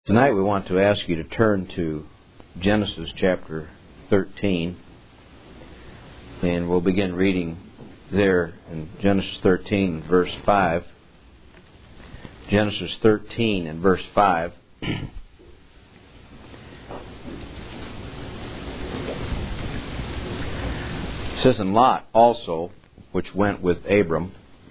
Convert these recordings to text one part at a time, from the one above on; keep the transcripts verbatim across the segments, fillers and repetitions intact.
Tonight we want to ask you to turn to Genesis chapter thirteen, and we'll begin reading there in Genesis thirteen, verse five. Genesis thirteen and verse five. It says, "And Lot also, which went with Abram,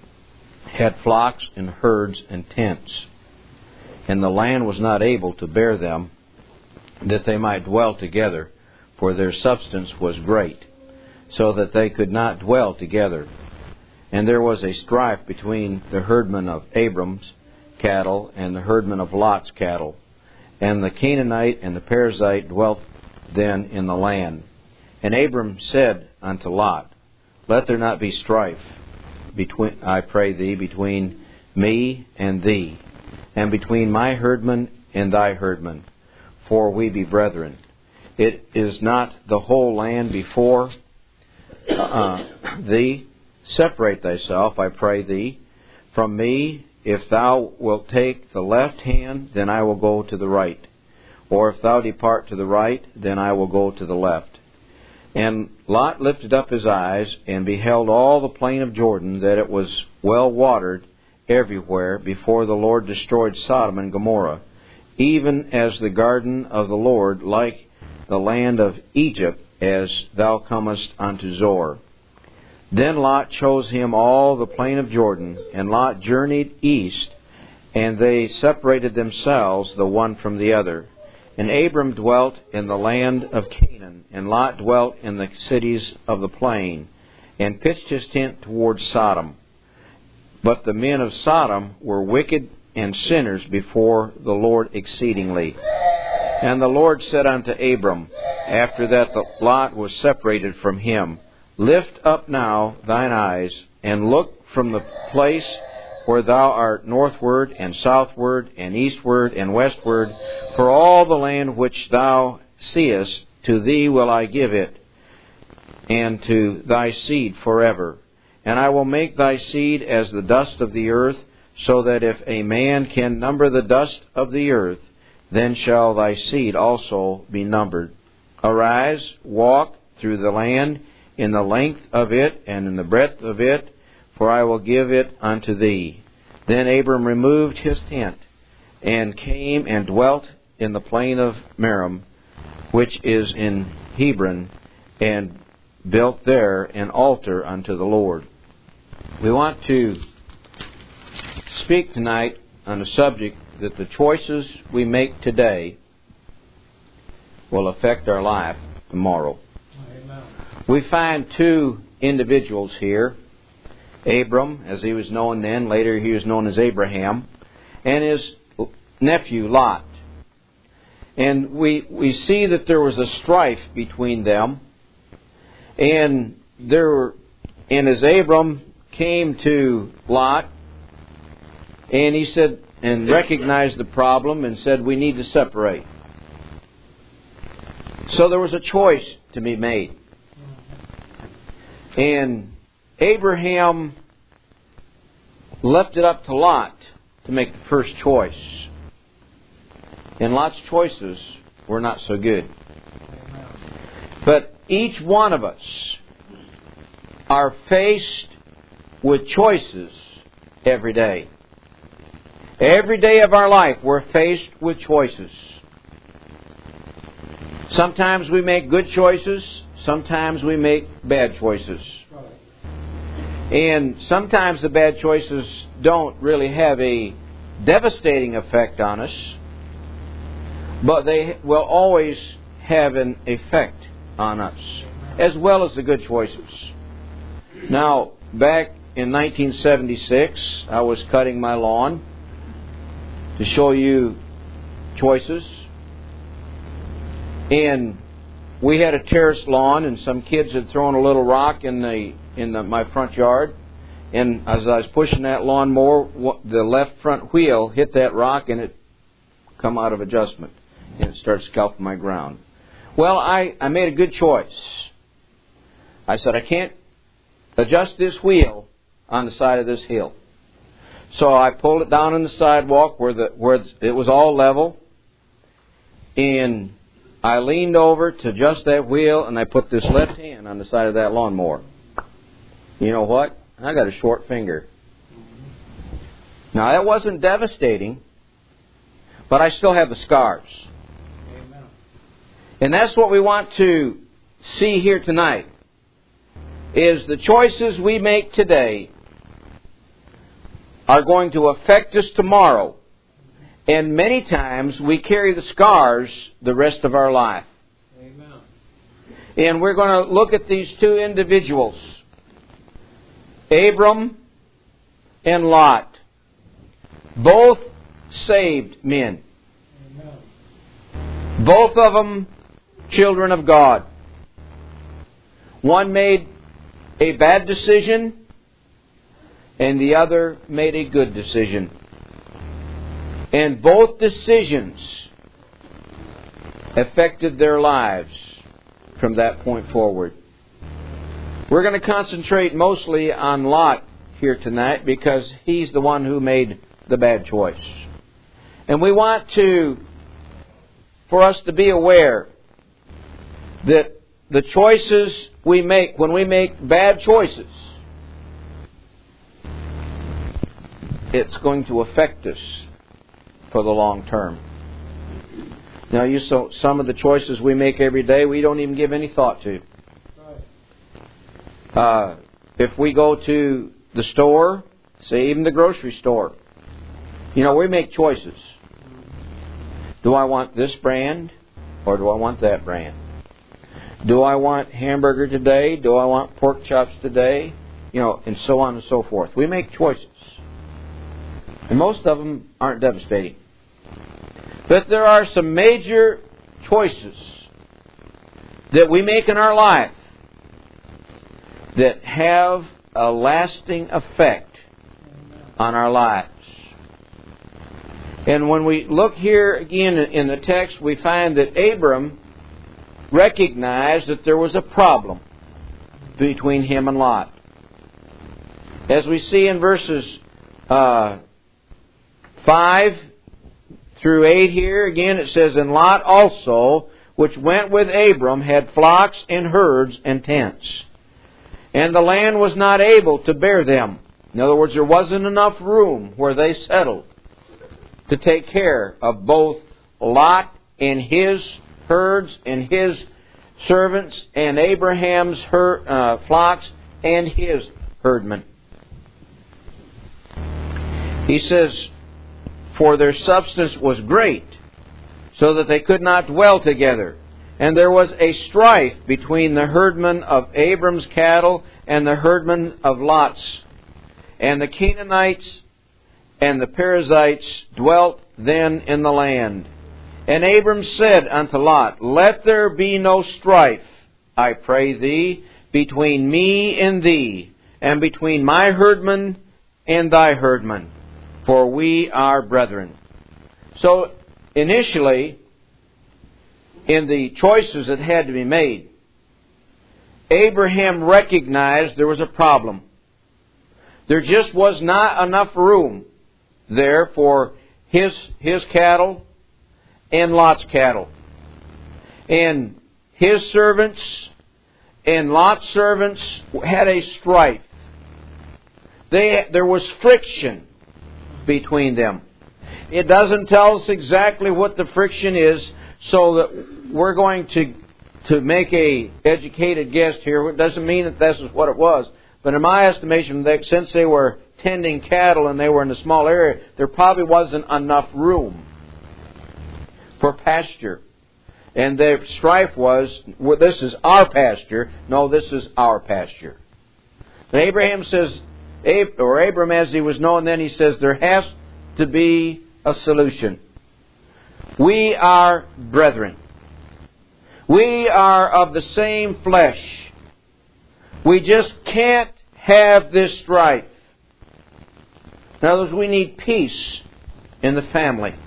had flocks and herds and tents. And the land was not able to bear them, that they might dwell together, for their substance was great, so that they could not dwell together. And there was a strife between the herdmen of Abram's cattle and the herdmen of Lot's cattle. And the Canaanite and the Perizzite dwelt then in the land. And Abram said unto Lot, Let there not be strife, between, I pray thee, between me and thee, and between my herdmen and thy herdmen, for we be brethren. It is not the whole land before uh, thee. Separate thyself, I pray thee, from me. If thou wilt take the left hand, then I will go to the right. Or if thou depart to the right, then I will go to the left. And Lot lifted up his eyes, and beheld all the plain of Jordan, that it was well watered everywhere, before the Lord destroyed Sodom and Gomorrah, even as the garden of the Lord, like the land of Egypt, as thou comest unto Zoar. Then Lot chose him all the plain of Jordan, and Lot journeyed east, and they separated themselves the one from the other. And Abram dwelt in the land of Canaan, and Lot dwelt in the cities of the plain, and pitched his tent toward Sodom. But the men of Sodom were wicked and sinners before the Lord exceedingly. And the Lord said unto Abram, after that the Lot was separated from him, Lift up now thine eyes, and look from the place where thou art northward, and southward, and eastward, and westward, for all the land which thou seest, to thee will I give it, and to thy seed forever. And I will make thy seed as the dust of the earth, so that if a man can number the dust of the earth, then shall thy seed also be numbered. Arise, walk through the land in the length of it and in the breadth of it, for I will give it unto thee. Then Abram removed his tent, and came and dwelt in the plain of Merom, which is in Hebron, and built there an altar unto the Lord." We want to speak tonight on a subject that the choices we make today will affect our life tomorrow. Amen. We find two individuals here. Abram, as he was known then, later he was known as Abraham, and his nephew Lot. And we we see that there was a strife between them, and there were, and as Abram came to Lot, and he said, and recognized the problem, and said, we need to separate. So there was a choice to be made. And Abraham left it up to Lot to make the first choice. And Lot's choices were not so good. But each one of us are faced with choices every day. Every day of our life we're faced with choices. Sometimes we make good choices. Sometimes we make bad choices. And sometimes the bad choices don't really have a devastating effect on us, but they will always have an effect on us, as well as the good choices. Now, back in nineteen seventy-six, I was cutting my lawn to show you choices. And we had a terraced lawn, and some kids had thrown a little rock in the in the, my front yard. And as I was pushing that lawnmower, the left front wheel hit that rock, and it come out of adjustment, and it started scalping my ground. Well, I, I made a good choice. I said, I can't adjust this wheel on the side of this hill. So I pulled it down on the sidewalk where the where it was all level, And I leaned over to adjust that wheel, and I put this left hand on the side of that lawnmower. You know what? I got a short finger. Now, that wasn't devastating, but I still have the scars. Amen. And that's what we want to see here tonight, is the choices we make today are going to affect us tomorrow. And many times we carry the scars the rest of our life. Amen. And we're going to look at these two individuals, Abram and Lot. Both saved men. Amen. Both of them children of God. One made a bad decision, and the other made a good decision. And both decisions affected their lives from that point forward. We're going to concentrate mostly on Lot here tonight because he's the one who made the bad choice. And we want to, for us to be aware that the choices we make, when we make bad choices, it's going to affect us for the long term. Now, you so some of the choices we make every day, we don't even give any thought to. Uh, if we go to the store, say even the grocery store, you know, we make choices. Do I want this brand or do I want that brand? Do I want hamburger today? Do I want pork chops today? You know, and so on and so forth. We make choices. And most of them aren't devastating. But there are some major choices that we make in our life that have a lasting effect on our lives. And when we look here again in the text, we find that Abram recognized that there was a problem between him and Lot. As we see in verses uh, five through eight here, again it says, And Lot also, which went with Abram, had flocks and herds and tents. And the land was not able to bear them. In other words, there wasn't enough room where they settled to take care of both Lot and his herds and his servants and Abraham's her, uh, flocks and his herdmen. He says, For their substance was great, so that they could not dwell together. And there was a strife between the herdmen of Abram's cattle and the herdmen of Lot's. And the Canaanites and the Perizzites dwelt then in the land. And Abram said unto Lot, Let there be no strife, I pray thee, between me and thee, and between my herdmen and thy herdmen, for we are brethren. So, initially, in the choices that had to be made, Abraham recognized there was a problem. There just was not enough room there for his his cattle and Lot's cattle. And his servants and Lot's servants had a strife. They, there was friction between them. It doesn't tell us exactly what the friction is, so that we're going to to make a educated guess here. It doesn't mean that this is what it was. But in my estimation, they, since they were tending cattle and they were in a small area, there probably wasn't enough room for pasture. And the strife was, well, this is our pasture. No, this is our pasture. And Abraham says, or Abram as he was known then, he says, there has to be a solution. We are brethren. We are of the same flesh. We just can't have this strife. In other words, we need peace in the family.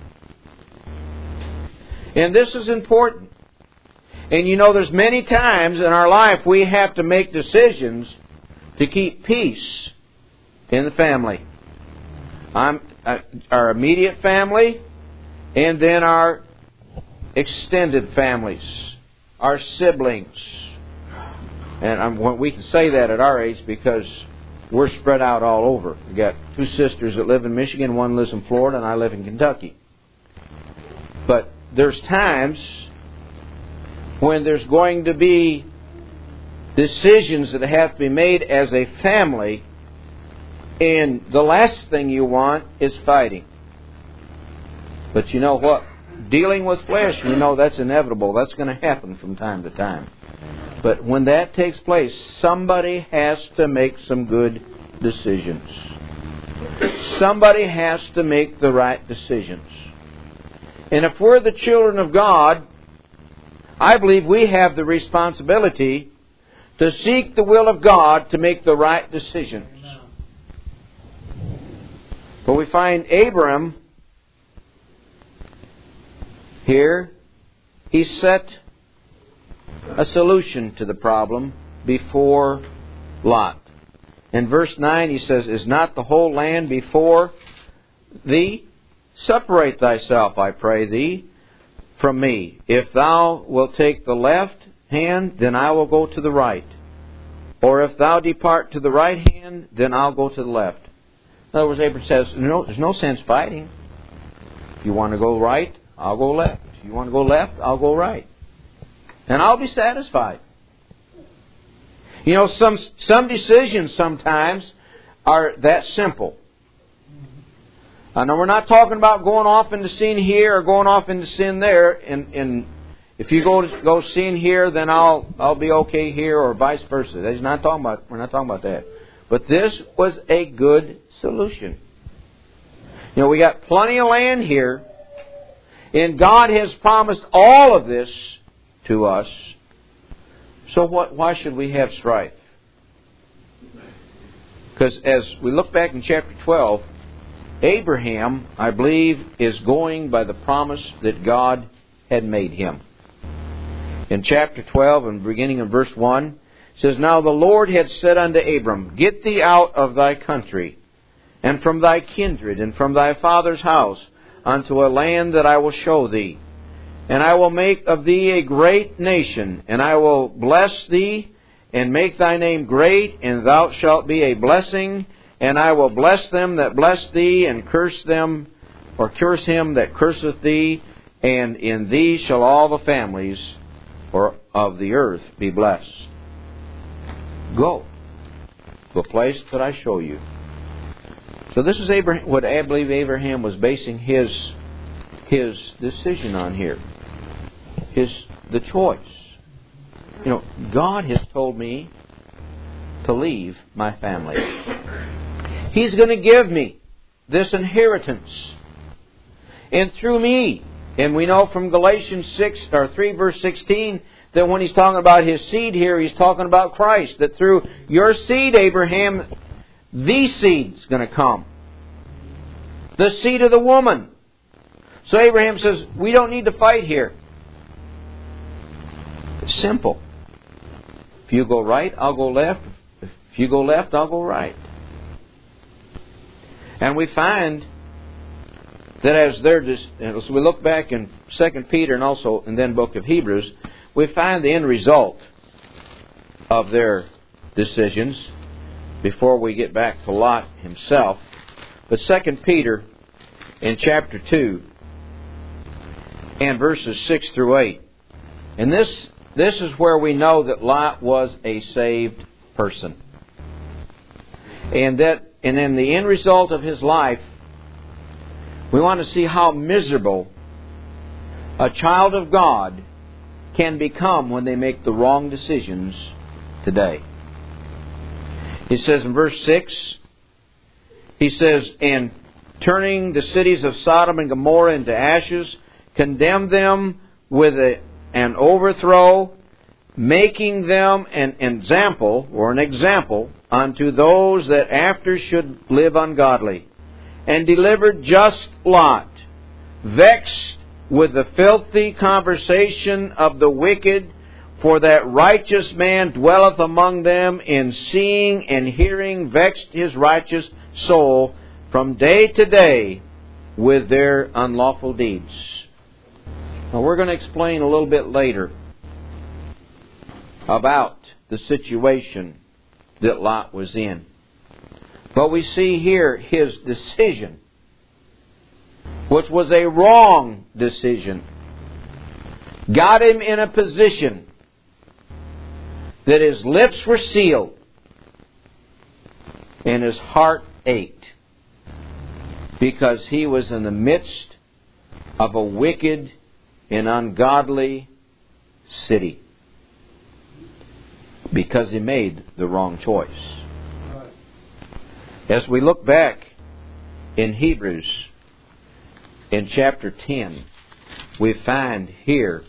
And this is important. And you know, there's many times in our life we have to make decisions to keep peace in the family. I'm, uh, our immediate family, and then our extended families, our siblings. And I'm, we can say that at our age because we're spread out all over. We've got two sisters that live in Michigan, one lives in Florida, and I live in Kentucky. But there's times when there's going to be decisions that have to be made as a family, and the last thing you want is fighting. But you know what? Dealing with flesh, we know that's inevitable. That's going to happen from time to time. But when that takes place, somebody has to make some good decisions. Somebody has to make the right decisions. And if we're the children of God, I believe we have the responsibility to seek the will of God to make the right decisions. But we find Abram here, he set a solution to the problem before Lot. In verse nine he says, "Is not the whole land before thee? Separate thyself, I pray thee, from me. If thou wilt take the left hand, then I will go to the right. Or if thou depart to the right hand, then I'll go to the left." In other words, Abraham says, no, there's no sense fighting. If you want to go right, I'll go left. If you want to go left, I'll go right. And I'll be satisfied. You know, some some decisions sometimes are that simple. I know we're not talking about going off into sin here or going off into sin there. And, and if you go to, go sin here, then I'll I'll be okay here, or vice versa. That's not talking about. We're not talking about that. But this was a good solution. You know, we got plenty of land here, and God has promised all of this to us. So what? Why should we have strife? Because as we look back in chapter twelve, Abraham, I believe, is going by the promise that God had made him. In chapter twelve, and beginning in verse one, it says, "Now the Lord had said unto Abram, Get thee out of thy country, and from thy kindred, and from thy father's house, unto a land that I will show thee. And I will make of thee a great nation, and I will bless thee, and make thy name great, and thou shalt be a blessing. And I will bless them that bless thee, and curse them, or curse him that curseth thee. And in thee shall all the families or of the earth be blessed. Go to a place that I show you." So this is Abraham, what I believe Abraham was basing his his decision on here. His the choice. You know, God has told me to leave my family. He's going to give me this inheritance. And through me, and we know from Galatians six or three verse sixteen that when he's talking about his seed here, he's talking about Christ. That through your seed, Abraham, the seed's going to come. The seed of the woman. So Abraham says, we don't need to fight here. It's simple. If you go right, I'll go left. If you go left, I'll go right. And we find that as they're just, as we look back in Second Peter and also and then book of Hebrews, we find the end result of their decisions before we get back to Lot himself. But Second Peter in chapter two and verses six through eight. And this this is where we know that Lot was a saved person. And that and in the end result of his life, we want to see how miserable a child of God can become when they make the wrong decisions today. He says in verse six, he says, "And turning the cities of Sodom and Gomorrah into ashes, condemned them with a, an overthrow, making them an example or an example unto those that after should live ungodly, and delivered just Lot, vexed with the filthy conversation of the wicked, for that righteous man dwelleth among them, in seeing and hearing vexed his righteous soul from day to day with their unlawful deeds." Now we're going to explain a little bit later about the situation that Lot was in. But we see here his decision, which was a wrong decision, got him in a position that his lips were sealed and his heart ached, because he was in the midst of a wicked and ungodly city, because he made the wrong choice. As we look back in Hebrews, in chapter ten, we find here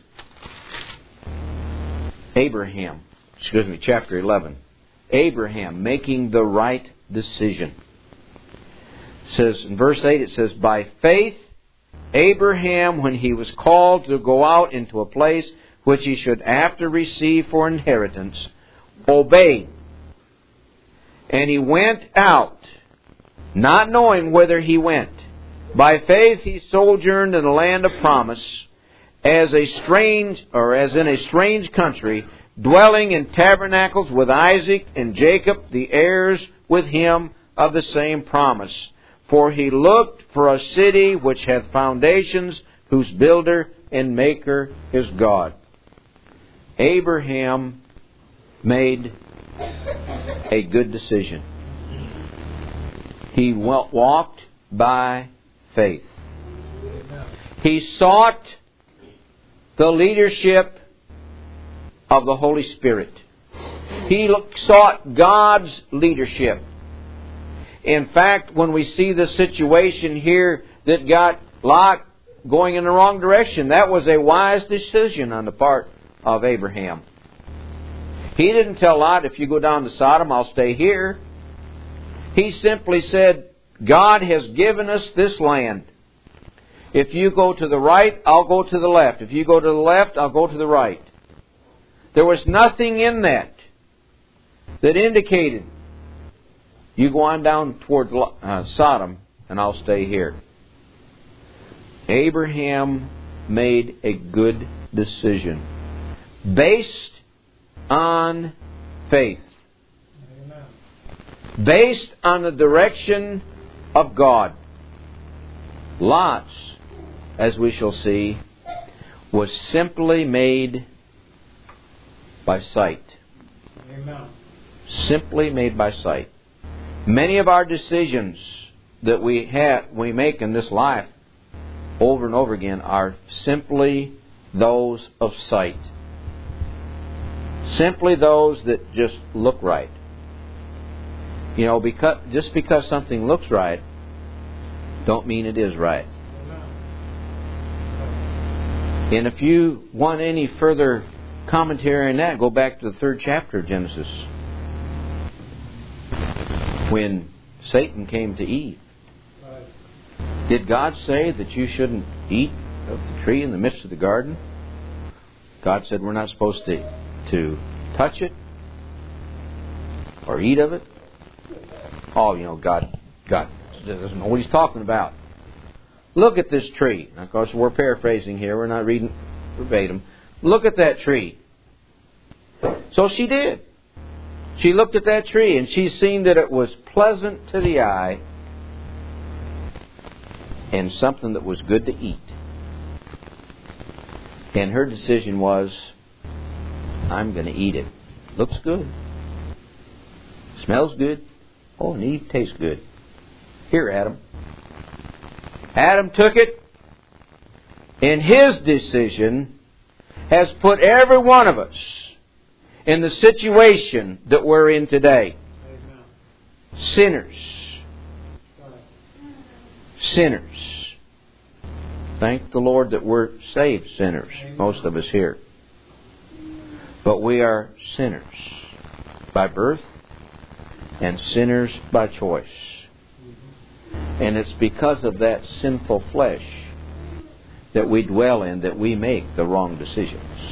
Abraham, excuse me, chapter eleven, Abraham making the right decision. It says in verse eight, it says, by faith Abraham, when he was called to go out into a place which he should after receive for inheritance, obeyed. And he went out, not knowing whither he went. By faith he sojourned in the land of promise, as a strange, or as in a strange country, dwelling in tabernacles with Isaac and Jacob, the heirs with him of the same promise. For he looked for a city which hath foundations, whose builder and maker is God. Abraham made a good decision. He walked by faith. He sought the leadership of the Holy Spirit. He sought God's leadership. In fact, when we see the situation here that got Lot going in the wrong direction, that was a wise decision on the part of Abraham. He didn't tell Lot, if you go down to Sodom, I'll stay here. He simply said, God has given us this land. If you go to the right, I'll go to the left. If you go to the left, I'll go to the right. There was nothing in that that indicated, you go on down toward uh, Sodom and I'll stay here. Abraham made a good decision based on faith. Amen. Based on the direction of God. Lot's, as we shall see, was simply made by sight. Amen. Simply made by sight. Many of our decisions that we have, we make in this life over and over again are simply those of sight. Simply those that just look right. You know, because just because something looks right, don't mean it is right. And if you want any further commentary on that, go back to the third chapter of Genesis, when Satan came to Eve. Did God say that you shouldn't eat of the tree in the midst of the garden? God said we're not supposed to, to touch it or eat of it. Oh, you know, God, God doesn't know what He's talking about. Look at this tree. Now, of course, we're paraphrasing here. We're not reading verbatim. Look at that tree. So she did. She looked at that tree and she seen that it was pleasant to the eye and something that was good to eat. And her decision was, I'm going to eat it. Looks good. Smells good. Oh, and Eve tastes good. Here, Adam. Adam took it, and his decision has put every one of us in the situation that we're in today. Amen. Sinners. Sinners. Thank the Lord that we're saved sinners, Amen. Most of us here. But we are sinners by birth and sinners by choice. And it's because of that sinful flesh that we dwell in that we make the wrong decisions.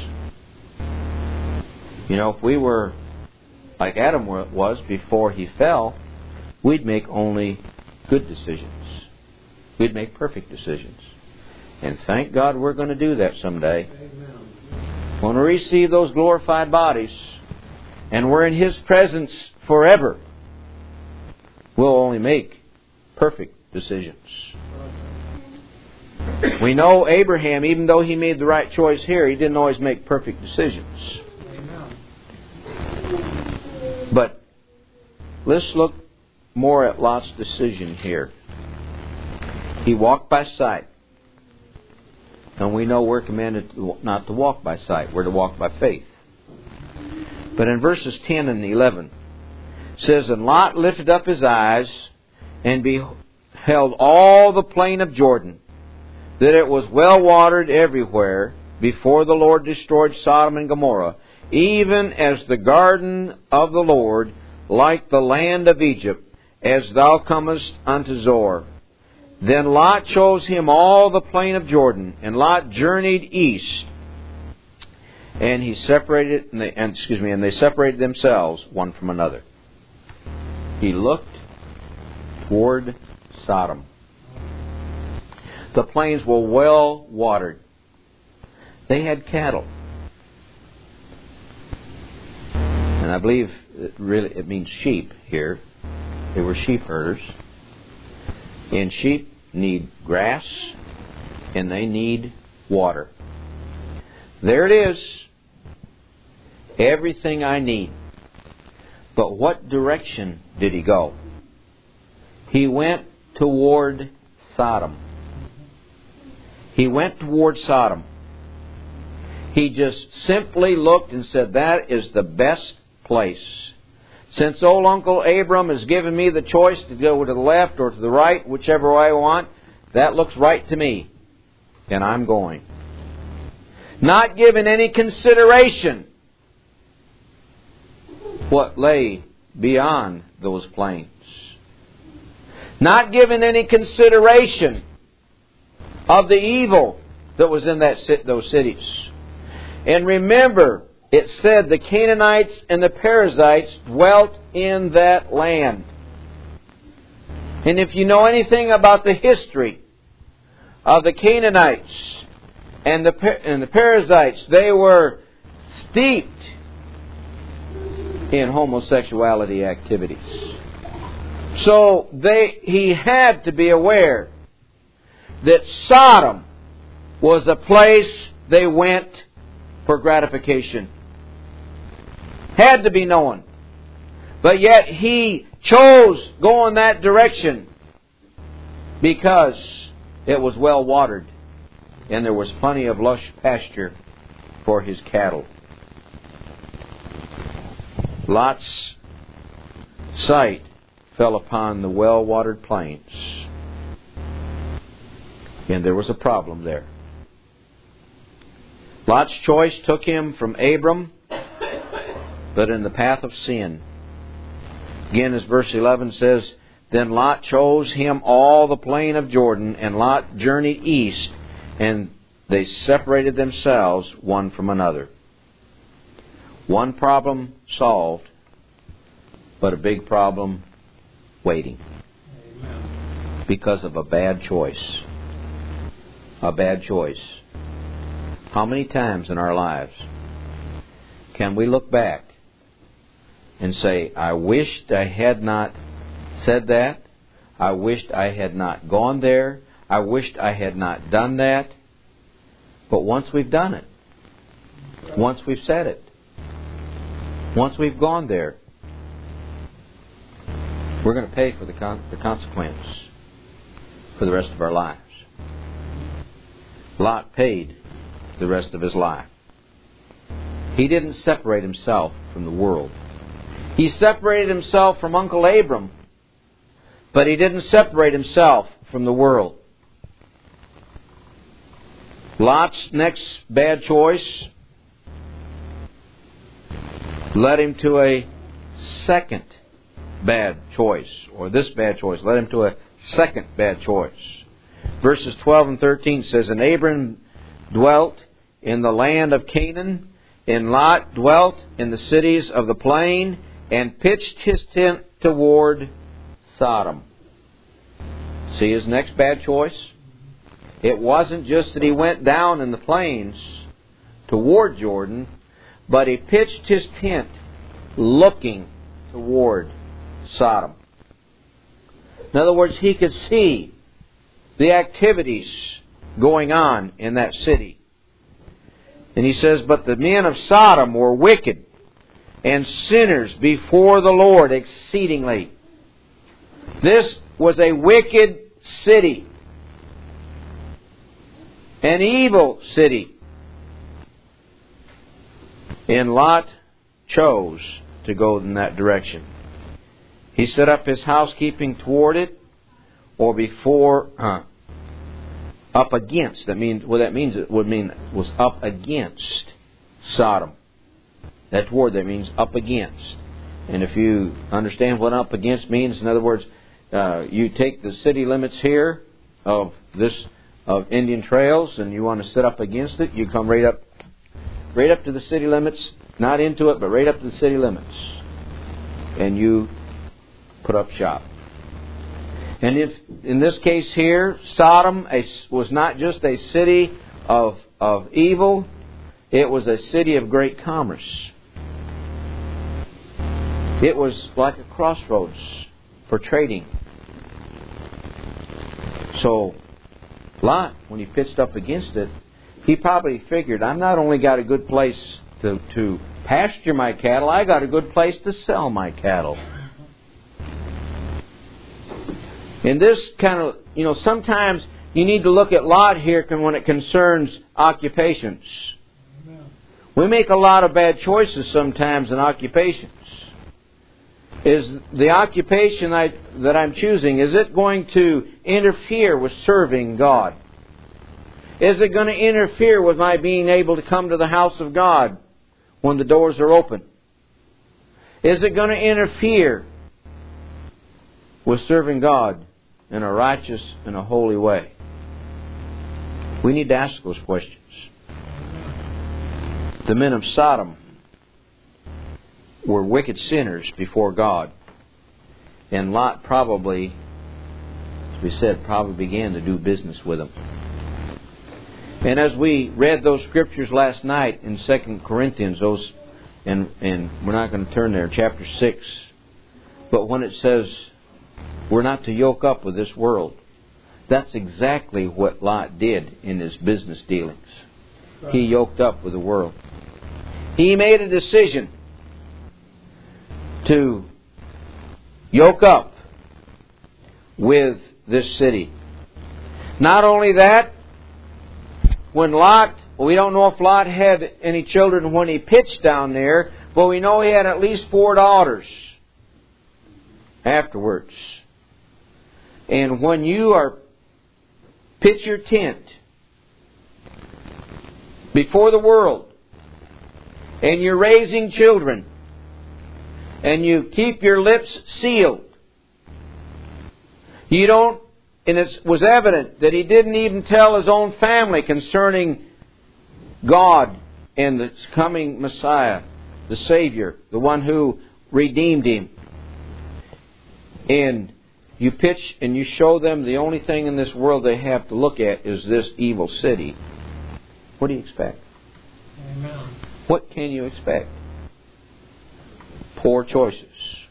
You know, if we were like Adam was before he fell, we'd make only good decisions. We'd make perfect decisions. And thank God we're going to do that someday. When we receive those glorified bodies and we're in His presence forever, we'll only make perfect decisions. We know Abraham, even though he made the right choice here, he didn't always make perfect decisions. But let's look more at Lot's decision here. He walked by sight. And we know we're commanded not to walk by sight. We're to walk by faith. But in verses ten and eleven, it says, And Lot lifted up his eyes and beheld all the plain of Jordan, that it was well watered everywhere, before the Lord destroyed Sodom and Gomorrah, even as the garden of the Lord, like the land of Egypt, as thou comest unto Zoar. Then Lot chose him all the plain of Jordan, and Lot journeyed east, and he separated, and they, and, excuse me, and they separated themselves one from another. He looked toward Sodom. The plains were well watered. They had cattle. And I believe it really it means sheep here. They were sheep herders. And sheep need grass and they need water. There it is. Everything I need. But what direction did he go? He went toward Sodom. He went toward Sodom. He just simply looked and said, that is the best place. Since old Uncle Abram has given me the choice to go to the left or to the right, whichever way I want, that looks right to me. And I'm going. Not given any consideration what lay beyond those plains. Not given any consideration of the evil that was in that those cities. And remember, it said the Canaanites and the Perizzites dwelt in that land. And if you know anything about the history of the Canaanites and the and the Perizzites, they were steeped in homosexuality activities. So they he had to be aware that Sodom was a place they went for gratification. Had to be known. But yet he chose going that direction because it was well watered and there was plenty of lush pasture for his cattle. Lot's sight fell upon the well-watered plains. And there was a problem there. Lot's choice took him from Abram, but in the path of sin. Again, as verse eleven says, Then Lot chose him all the plain of Jordan, and Lot journeyed east, and they separated themselves one from another. One problem solved, but a big problem waiting. Amen. Because of a bad choice. A bad choice. How many times in our lives can we look back and say, I wished I had not said that. I wished I had not gone there. I wished I had not done that. But once we've done it, once we've said it, once we've gone there, we're going to pay for the, con- the consequence for the rest of our lives. Lot paid the rest of his life. He didn't separate himself from the world. He separated himself from Uncle Abram, but he didn't separate himself from the world. Lot's next bad choice led him to a second bad choice, or this bad choice led him to a second bad choice. Verses twelve and thirteen says, And Abram dwelt in the land of Canaan, and Lot dwelt in the cities of the plain, and pitched his tent toward Sodom. See his next bad choice? It wasn't just that he went down in the plains toward Jordan, but he pitched his tent looking toward Sodom. In other words, he could see the activities going on in that city. And he says, but the men of Sodom were wicked and sinners before the Lord exceedingly. This was a wicked city, an evil city. And Lot chose to go in that direction. He set up his housekeeping toward it, or before, uh, up against. That means what that means. It would mean was up against Sodom. That word that means up against. And if you understand what up against means, in other words, uh, you take the city limits here of this of Indian Trails, and you want to set up against it. You come right up, right up to the city limits, not into it, but right up to the city limits, and you put up shop. And if in this case here, Sodom was not just a city of of evil; it was a city of great commerce. It was like a crossroads for trading. So Lot, when he pitched up against it, he probably figured, I'm not only got a good place to, to pasture my cattle, I got a good place to sell my cattle. And this kind of, you know, sometimes you need to look at Lot here when it concerns occupations. We make a lot of bad choices sometimes in occupations. Is the occupation I, that I'm choosing, is it going to interfere with serving God? Is it going to interfere with my being able to come to the house of God when the doors are open? Is it going to interfere with serving God in a righteous and a holy way? We need to ask those questions. The men of Sodom were wicked sinners before God. And Lot probably, as we said, probably began to do business with them. And as we read those scriptures last night in Second Corinthians, those, and, and we're not going to turn there, chapter six, but when it says we're not to yoke up with this world, that's exactly what Lot did in his business dealings. He yoked up with the world. He made a decision to yoke up with this city. Not only that, when Lot, we don't know if Lot had any children when he pitched down there, but we know he had at least four daughters afterwards. And when you are pitch your tent before the world, and you're raising children, and you keep your lips sealed, you don't, and it was evident that he didn't even tell his own family concerning God and the coming Messiah, the Savior, the one who redeemed him. And you pitch and you show them the only thing in this world they have to look at is this evil city. What do you expect? Amen. What can you expect? Poor choices.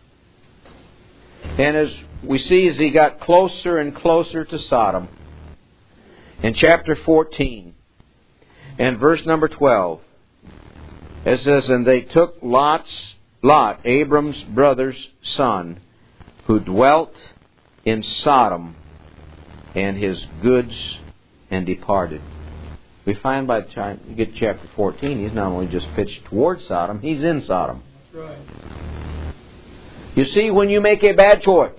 And as we see, as he got closer and closer to Sodom, in chapter fourteen and verse number twelve, it says, and they took Lot's, Lot, Abram's brother's son, who dwelt in Sodom, and his goods, and departed. We find by the time you get to chapter fourteen, he's not only just pitched towards Sodom, he's in Sodom. That's right. You see, when you make a bad choice,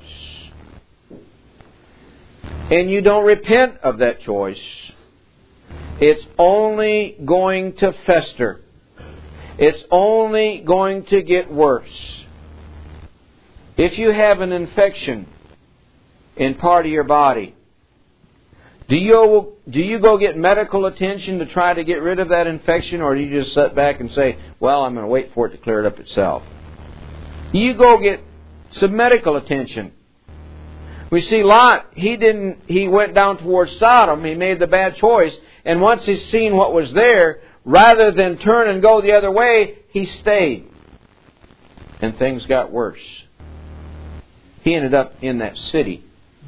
and you don't repent of that choice, it's only going to fester. It's only going to get worse. If you have an infection in part of your body, do you, do you go get medical attention to try to get rid of that infection, or do you just sit back and say, well, I'm going to wait for it to clear it up itself? You go get some medical attention. We see Lot, he didn't, he went down towards Sodom, he made the bad choice, and once he's seen what was there, rather than turn and go the other way, he stayed. And things got worse. He ended up in that city.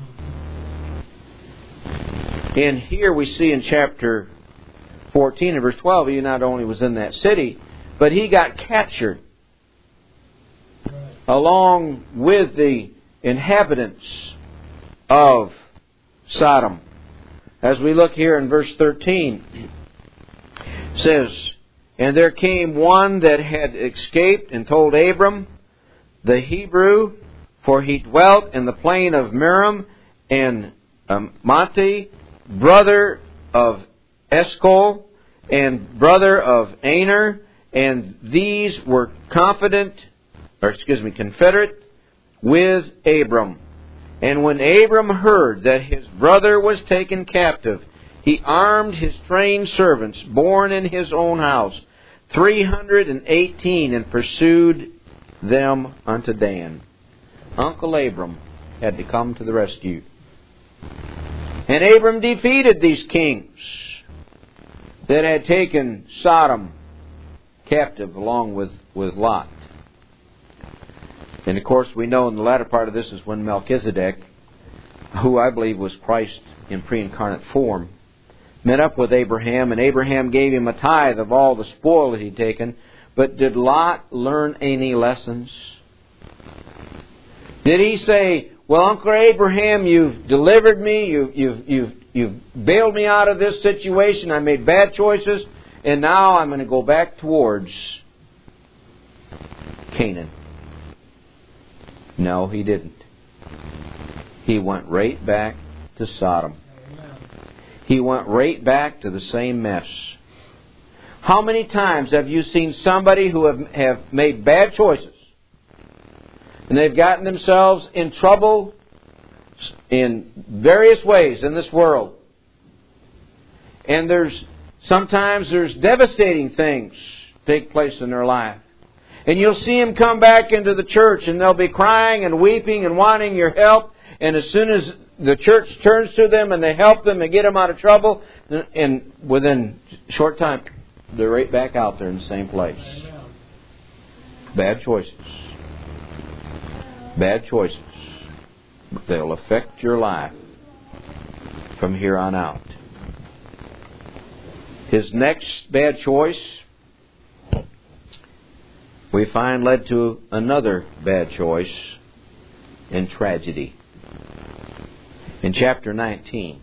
And here we see in chapter fourteen and verse twelve, he not only was in that city, but he got captured along with the inhabitants of Sodom. As we look here in verse thirteen, it says, "And there came one that had escaped and told Abram the Hebrew, for he dwelt in the plain of Merom and um, Monte, brother of Eshcol and brother of Aner, and these were confident, or excuse me, confederate with Abram. And when Abram heard that his brother was taken captive, he armed his trained servants, born in his own house, three hundred and eighteen, and pursued them unto Dan." Uncle Abram had to come to the rescue. And Abram defeated these kings that had taken Sodom captive along with, with Lot. And of course we know in the latter part of this is when Melchizedek, who I believe was Christ in pre-incarnate form, met up with Abraham, and Abraham gave him a tithe of all the spoil that he'd taken. But did Lot learn any lessons? Did he say, "Well, Uncle Abraham, you've delivered me, you've, you've, you've, you've bailed me out of this situation, I made bad choices, and now I'm going to go back towards Canaan"? No, he didn't. He went right back to Sodom. He went right back to the same mess. How many times have you seen somebody who have, have made bad choices, and they've gotten themselves in trouble in various ways in this world? And there's sometimes there's devastating things take place in their life. And you'll see them come back into the church, and they'll be crying and weeping and wanting your help. And as soon as the church turns to them and they help them and get them out of trouble, and within a short time, they're right back out there in the same place. Bad choices. Bad choices. They'll affect your life from here on out. His next bad choice, we find, led to another bad choice and tragedy. In chapter nineteen.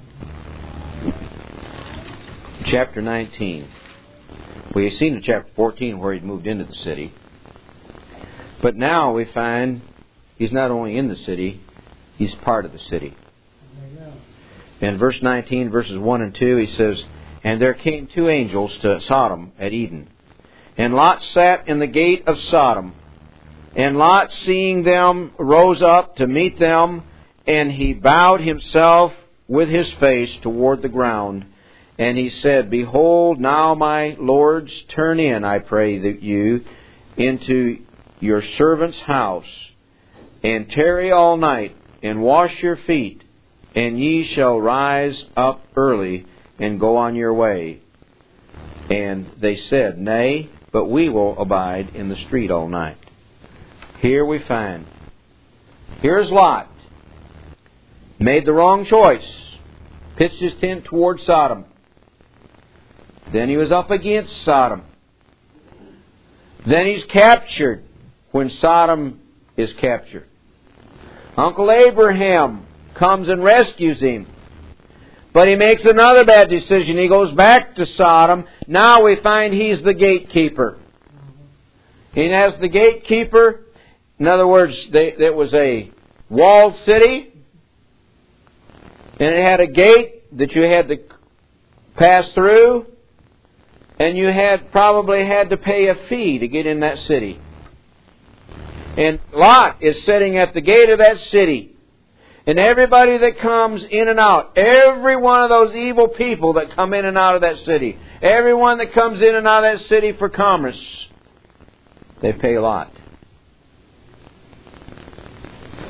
Chapter nineteen. We've seen in chapter fourteen where he'd moved into the city. But now we find he's not only in the city, he's part of the city. In verse nineteen, verses one and two, he says, "And there came two angels to Sodom at Eden. And Lot sat in the gate of Sodom. And Lot, seeing them, rose up to meet them, and he bowed himself with his face toward the ground. And he said, Behold, now my lords, turn in, I pray that you, into your servant's house, and tarry all night, and wash your feet, and ye shall rise up early, and go on your way. And they said, Nay, but we will abide in the street all night." Here we find, here's Lot. Made the wrong choice. Pitched his tent toward Sodom. Then he was up against Sodom. Then he's captured when Sodom is captured. Uncle Abraham comes and rescues him. But he makes another bad decision. He goes back to Sodom. Now we find he's the gatekeeper. And as the gatekeeper, in other words, they, it was a walled city. And it had a gate that you had to pass through. And you had probably had to pay a fee to get in that city. And Lot is sitting at the gate of that city. And everybody that comes in and out, every one of those evil people that come in and out of that city, everyone that comes in and out of that city for commerce, they pay Lot.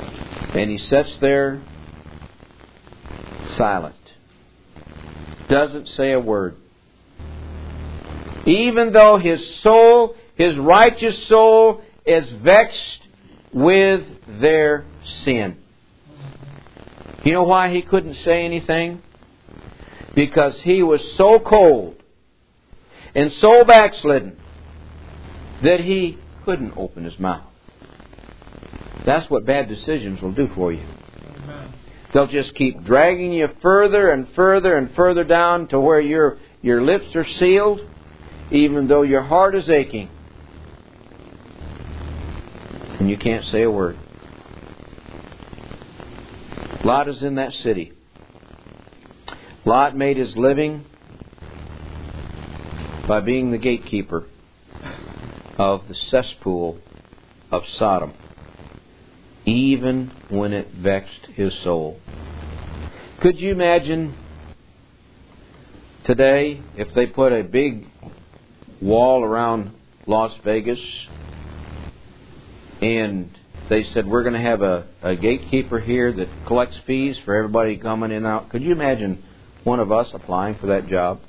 And he sits there silent. Doesn't say a word. Even though his soul, his righteous soul, is vexed with their sin. You know why he couldn't say anything? Because he was so cold and so backslidden that he couldn't open his mouth. That's what bad decisions will do for you. Amen. They'll just keep dragging you further and further and further down to where your your lips are sealed, even though your heart is aching. And you can't say a word. Lot is in that city. Lot made his living by being the gatekeeper of the cesspool of Sodom, even when it vexed his soul. Could you imagine today if they put a big wall around Las Vegas and they said, we're going to have a, a gatekeeper here that collects fees for everybody coming in and out? Could you imagine one of us applying for that job?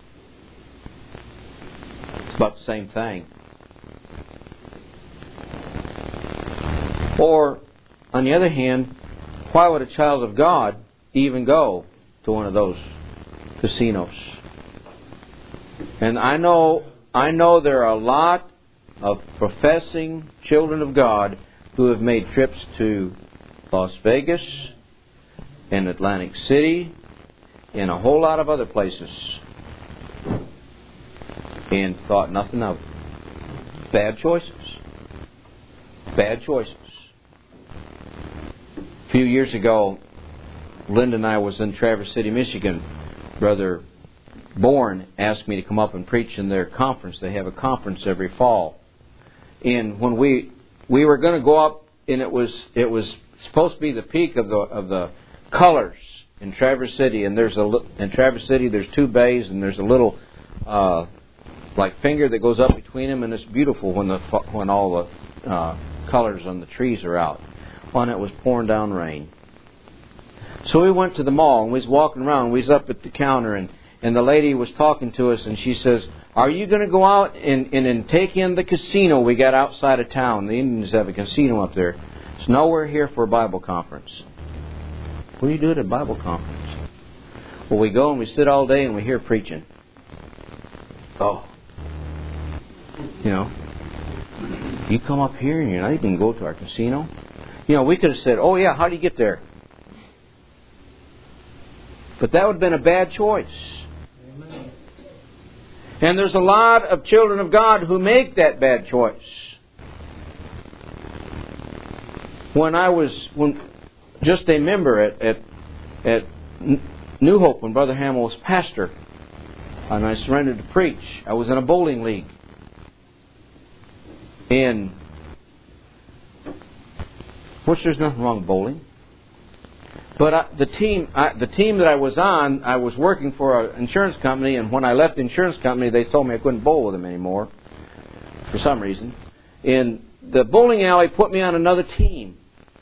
It's about the same thing. Or, on the other hand, why would a child of God even go to one of those casinos? And I know, I know there are a lot of professing children of God who have made trips to Las Vegas and Atlantic City and a whole lot of other places and thought nothing of it. Bad choices. Bad choices. A few years ago, Linda and I was in Traverse City, Michigan. Brother Bourne asked me to come up and preach in their conference. They have a conference every fall. And when we we were going to go up, and it was it was supposed to be the peak of the of the colors in Traverse City. And there's a in Traverse City there's two bays, and there's a little uh, like finger that goes up between them, and it's beautiful when the when all the uh, colors on the trees are out. When it was pouring down rain. So we went to the mall, and we was walking around. We was up at the counter, and, and the lady was talking to us, and she says, are you going to go out and, and, and take in the casino we got outside of town? The Indians have a casino up there. It's no, we're here for a Bible conference. What do you do at a Bible conference? Well, we go and we sit all day and we hear preaching. Oh. You know, you come up here and you're not even going to go to our casino? You know, we could have said, oh yeah, how do you get there? But that would have been a bad choice. Amen. And there's a lot of children of God who make that bad choice. When I was when just a member at, at, at New Hope, when Brother Hamill was pastor, and I surrendered to preach, I was in a bowling league. And which there's nothing wrong with bowling. But I, the team I, the team that I was on, I was working for an insurance company, and when I left the insurance company, they told me I couldn't bowl with them anymore for some reason. And the bowling alley put me on another team.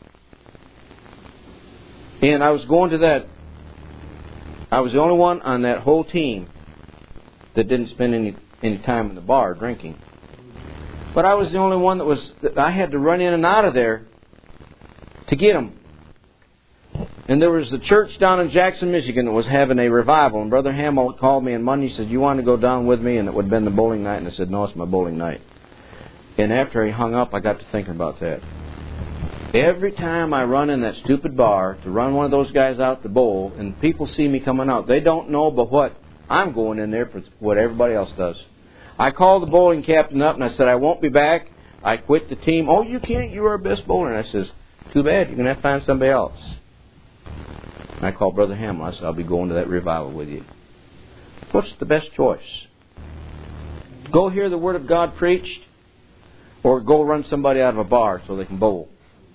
And I was going to that, I was the only one on that whole team that didn't spend any, any time in the bar drinking. But I was the only one that was, that I had to run in and out of there to get them. And there was the church down in Jackson, Michigan that was having a revival. And Brother Hamill called me on Monday and said, you want to go down with me? And it would have been the bowling night. And I said, no, it's my bowling night. And after he hung up, I got to thinking about that. Every time I run in that stupid bar to run one of those guys out to bowl, and people see me coming out, they don't know but what I'm going in there for what everybody else does. I called the bowling captain up and I said, I won't be back. I quit the team. Oh, you can't. You are our best bowler. And I says, too bad. You're going to have to find somebody else. And I called Brother Hamill. I said, I'll be going to that revival with you. What's the best choice? Go hear the Word of God preached, or go run somebody out of a bar so they can bowl?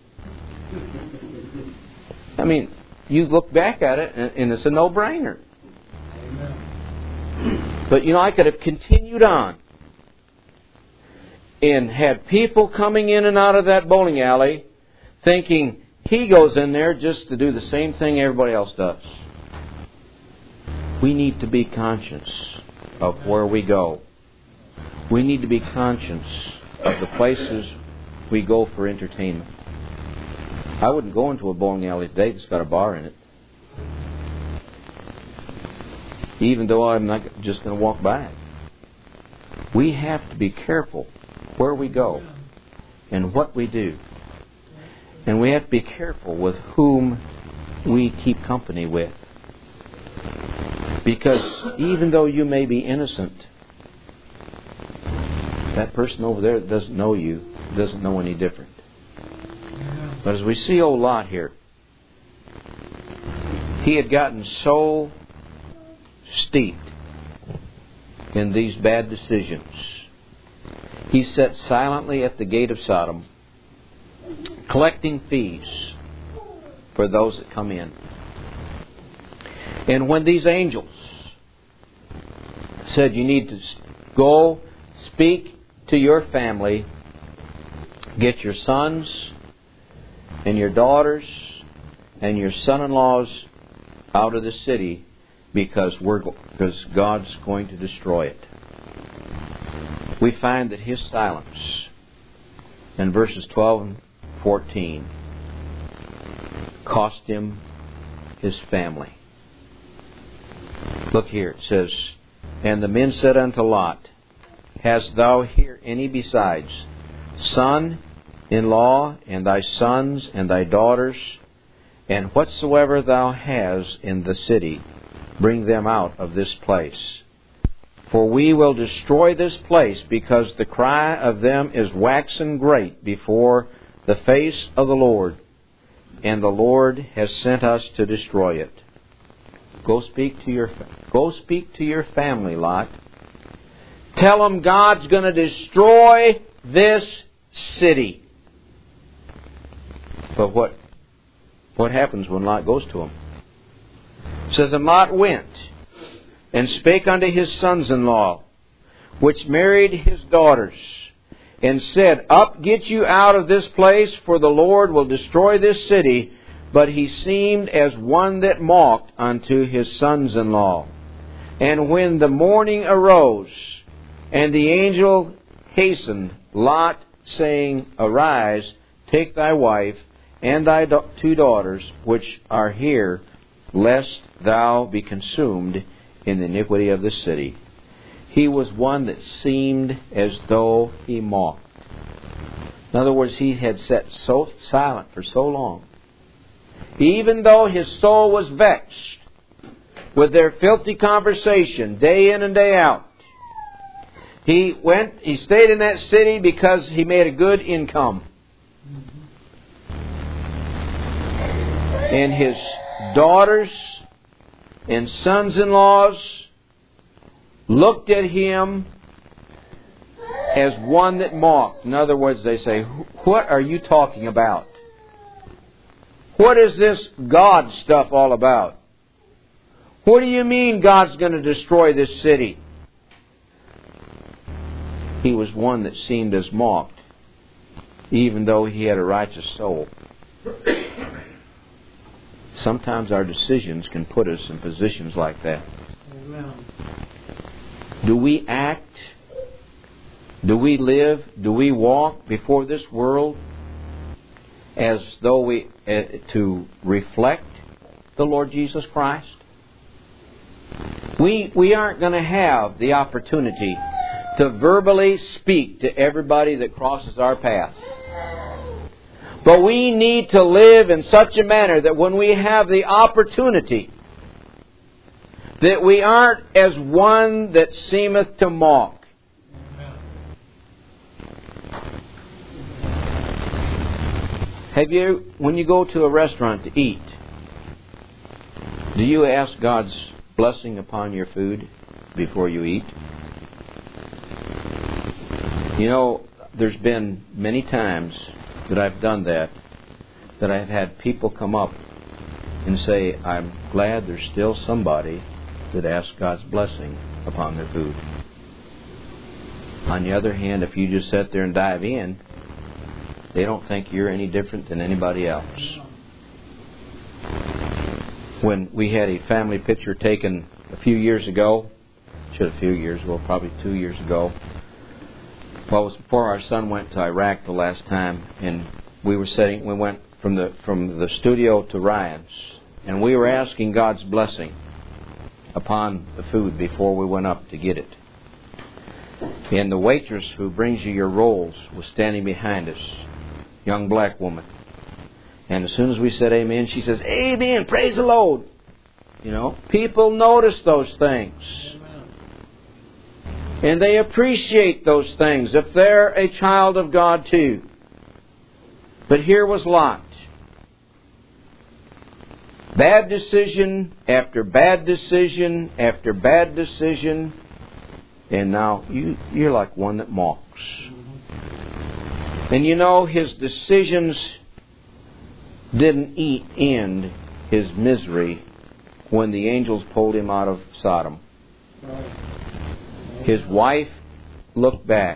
I mean, you look back at it, and, and it's a no-brainer. Amen. But, you know, I could have continued on and had people coming in and out of that bowling alley thinking, he goes in there just to do the same thing everybody else does. We need to be conscious of where we go. We need to be conscious of the places we go for entertainment. I wouldn't go into a bowling alley today that's got a bar in it. Even though I'm not just going to walk by it. We have to be careful where we go and what we do. And we have to be careful with whom we keep company with. Because even though you may be innocent, that person over there that doesn't know you doesn't know any different. But as we see old Lot here, he had gotten so steeped in these bad decisions. He sat silently at the gate of Sodom, collecting fees for those that come in. And when these angels said, you need to go speak to your family, get your sons and your daughters and your son-in-laws out of the city, because we're because God's going to destroy it. We find that his silence in verses twelve and fourteen cost him his family. Look here, it says, and the men said unto Lot, hast thou here any besides son-in-law, and thy sons and thy daughters, and whatsoever thou hast in the city, bring them out of this place. For we will destroy this place, because the cry of them is waxen great before the face of the Lord, and the Lord has sent us to destroy it. Go speak to your go speak to your family, Lot. Tell them God's going to destroy this city. But what what happens when Lot goes to them? It says, and Lot went and spake unto his sons-in-law, which married his daughters, and said, up, get you out of this place, for the Lord will destroy this city. But he seemed as one that mocked unto his sons-in-law. And when the morning arose, and the angel hastened Lot, saying, arise, take thy wife and thy two daughters, which are here, lest thou be consumed in the iniquity of the city. He was one that seemed as though he mocked. In other words, he had sat so silent for so long. Even though his soul was vexed with their filthy conversation day in and day out. He went, he stayed in that city because he made a good income. And his daughters and sons-in-laws looked at him as one that mocked. In other words, they say, what are you talking about? What is this God stuff all about? What do you mean God's going to destroy this city? He was one that seemed as mocked, even though he had a righteous soul. Sometimes our decisions can put us in positions like that. Amen. Do we act? Do we live? Do we walk before this world as though we uh, to reflect the Lord Jesus Christ? We we aren't going to have the opportunity to verbally speak to everybody that crosses our path. But we need to live in such a manner that when we have the opportunity, that we aren't as one that seemeth to mock. Have you, when you go to a restaurant to eat, do you ask God's blessing upon your food before you eat? You know, there's been many times that I've done that, that I've had people come up and say, I'm glad there's still somebody that asks God's blessing upon their food. On the other hand, if you just sit there and dive in, they don't think you're any different than anybody else. when we had a family picture taken a few years ago, should a few years ago, probably two years ago. Well, it was before our son went to Iraq the last time, and we were sitting. We went from the from the studio to Ryan's, and we were asking God's blessing upon the food before we went up to get it. And the waitress who brings you your rolls was standing behind us, young black woman. And as soon as we said amen, she says, "Amen, praise the Lord." You know, people notice those things. And they appreciate those things if they're a child of God too. But here was Lot. Bad decision after bad decision after bad decision. And now you, you're like one that mocks. And you know, his decisions didn't eat end his misery when the angels pulled him out of Sodom. His wife looked back.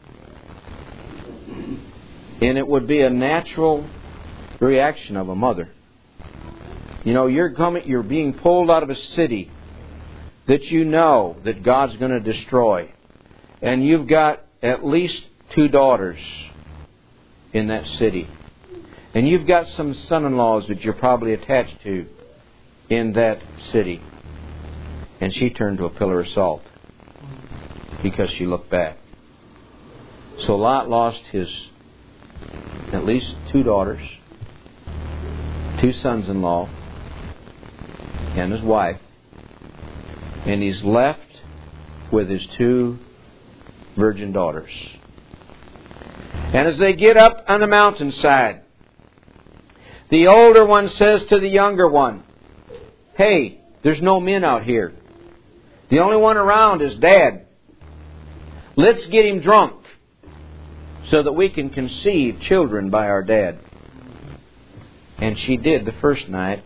And it would be a natural reaction of a mother. You know, you're coming, you're being pulled out of a city that you know that God's going to destroy. And you've got at least two daughters in that city. And you've got some son-in-laws that you're probably attached to in that city. And she turned to a pillar of salt because she looked back. So Lot lost his at least two daughters, two sons-in-law, and his wife. And he's left with his two virgin daughters. And as they get up on the mountainside, the older one says to the younger one, "Hey, there's no men out here. The only one around is Dad. Let's get him drunk so that we can conceive children by our dad." And she did the first night.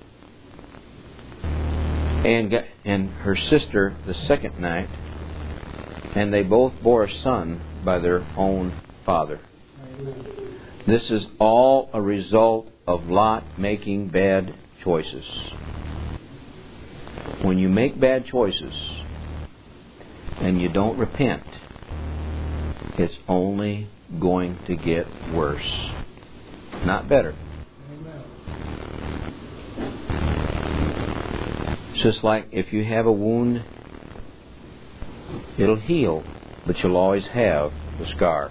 And, and her sister the second night. And they both bore a son by their own father. This is all a result of Lot making bad choices. When you make bad choices and you don't repent, it's only going to get worse, not better. It's just like if you have a wound, it'll heal, but you'll always have the scar.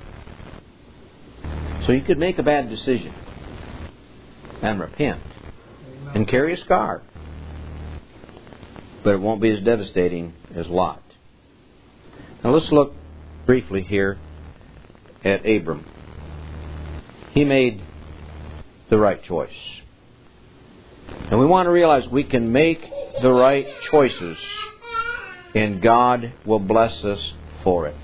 So you could make a bad decision and repent and carry a scar, but it won't be as devastating as Lot. Now let's look briefly here at Abram. He made the right choice. And we want to realize we can make the right choices and God will bless us for it.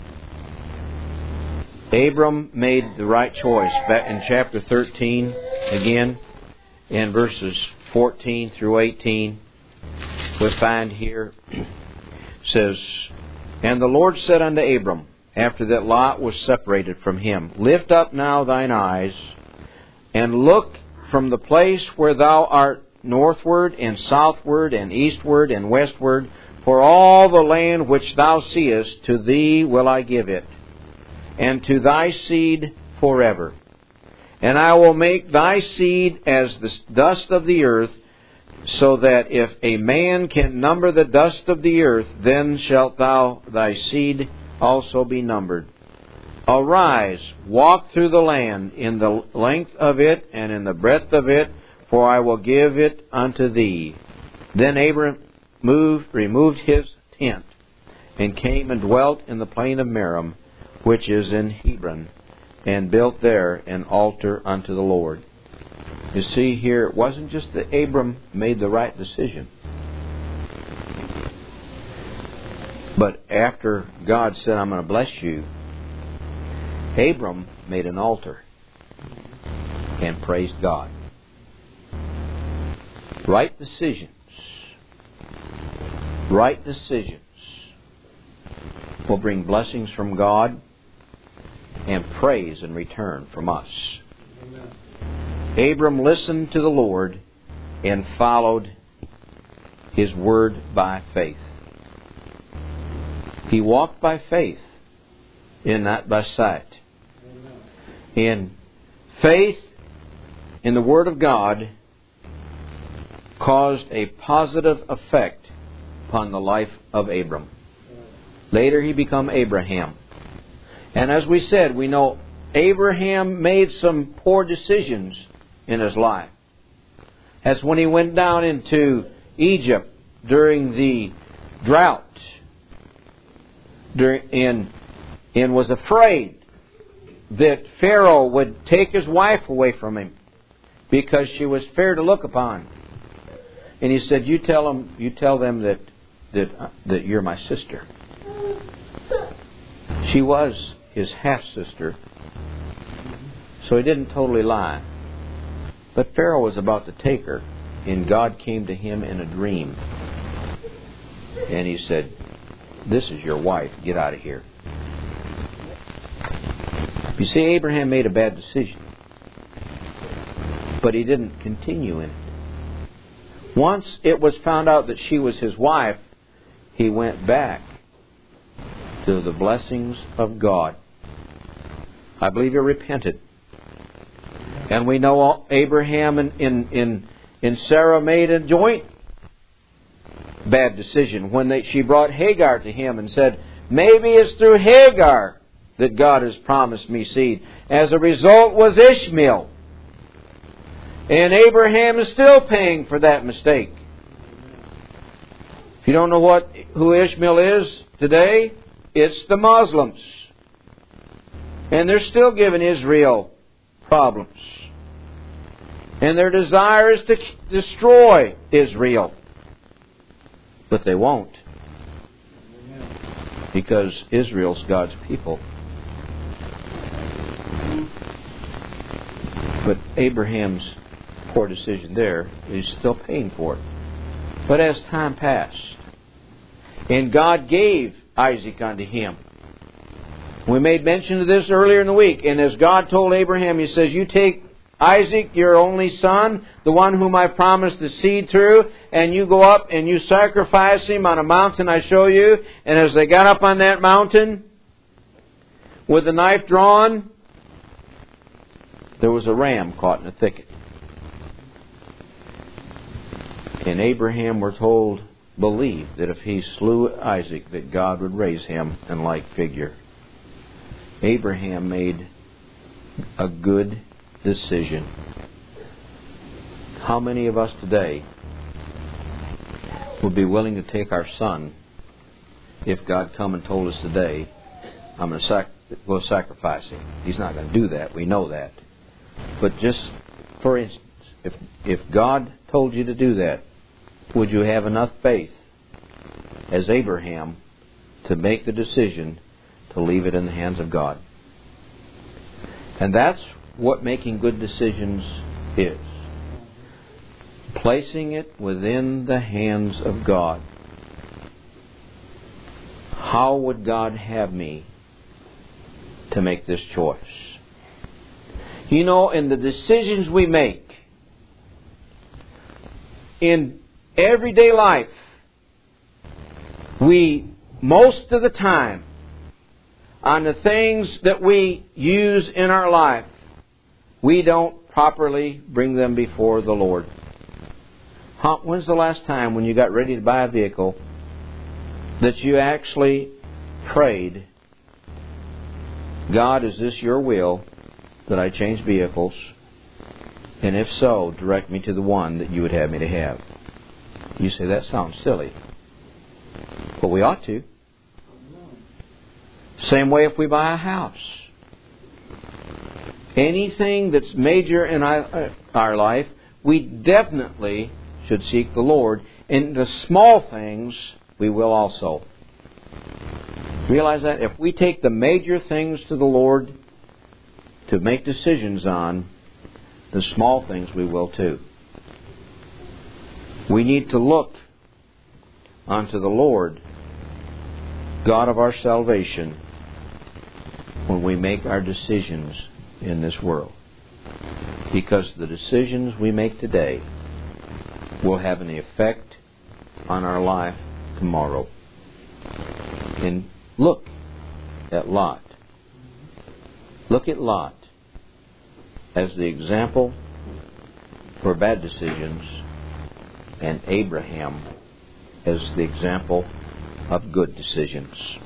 Abram made the right choice. Back in chapter thirteen, again, in verses fourteen through eighteen, we find here, says, "And the Lord said unto Abram, after that Lot was separated from him, Lift up now thine eyes, and look from the place where thou art northward, and southward, and eastward, and westward, for all the land which thou seest, to thee will I give it, and to thy seed forever. And I will make thy seed as the dust of the earth, so that if a man can number the dust of the earth, then shalt thou thy seed also be numbered. Arise, walk through the land in the length of it and in the breadth of it, for I will give it unto thee." Then Abram moved, removed his tent, and came and dwelt in the plain of Merom, which is in Hebron, and built there an altar unto the Lord. You see here, it wasn't just that Abram made the right decision, but after God said, "I'm going to bless you," Abram made an altar and praised God. Right decisions. Right decisions will bring blessings from God and praise in return from us. Amen. Abram listened to the Lord and followed His word by faith. He walked by faith and not by sight. And faith in the Word of God caused a positive effect upon the life of Abram. Later he became Abraham. And as we said, we know Abraham made some poor decisions in his life. That's when he went down into Egypt during the drought during, and, and was afraid that Pharaoh would take his wife away from him because she was fair to look upon. And he said, "You tell them, you tell them that that that you're my sister." She was his half sister, so he didn't totally lie. But Pharaoh was about to take her, and God came to him in a dream, and He said, "This is your wife. Get out of here." You see, Abraham made a bad decision, but he didn't continue in it. Once it was found out that she was his wife, he went back to the blessings of God. I believe he repented. And we know Abraham and, and, and, and Sarah made a joint bad decision when they, she brought Hagar to him and said, "Maybe it's through Hagar that God has promised me seed." As a result was Ishmael. And Abraham is still paying for that mistake. If you don't know what who Ishmael is today, it's the Muslims. And they're still giving Israel problems. And their desire is to destroy Israel. But they won't. Because Israel's God's people. But Abraham's poor decision there is still paying for it. But as time passed, and God gave Isaac unto him. We made mention of this earlier in the week. And as God told Abraham, He says, "You take Isaac, your only son, the one whom I promised the seed through, and you go up and you sacrifice him on a mountain I show you." And as they got up on that mountain, with the knife drawn, there was a ram caught in a thicket. And Abraham, we're told, believed that if he slew Isaac, that God would raise him in like figure. Abraham made a good decision. How many of us today would be willing to take our son if God come and told us today, "I'm going to sac- go sacrifice him"? He's not going to do that. We know that. But just for instance, if if God told you to do that, would you have enough faith as Abraham to make the decision to leave it in the hands of God? And that's what making good decisions is. Placing it within the hands of God. How would God have me to make this choice? You know, in the decisions we make in everyday life, we, most of the time, on the things that we use in our life, we don't properly bring them before the Lord. How, when's the last time when you got ready to buy a vehicle that you actually prayed, "God, is this your will that I change vehicles? And if so, direct me to the one that you would have me to have"? You say, that sounds silly. But we ought to. Same way if we buy a house. Anything that's major in our, our life, we definitely should seek the Lord. In the small things, we will also. Realize that if we take the major things to the Lord to make decisions on, the small things we will too. We need to look unto the Lord, God of our salvation, when we make our decisions in this world. Because the decisions we make today will have an effect on our life tomorrow. And look at Lot. Look at Lot as the example for bad decisions, and Abraham as the example of good decisions.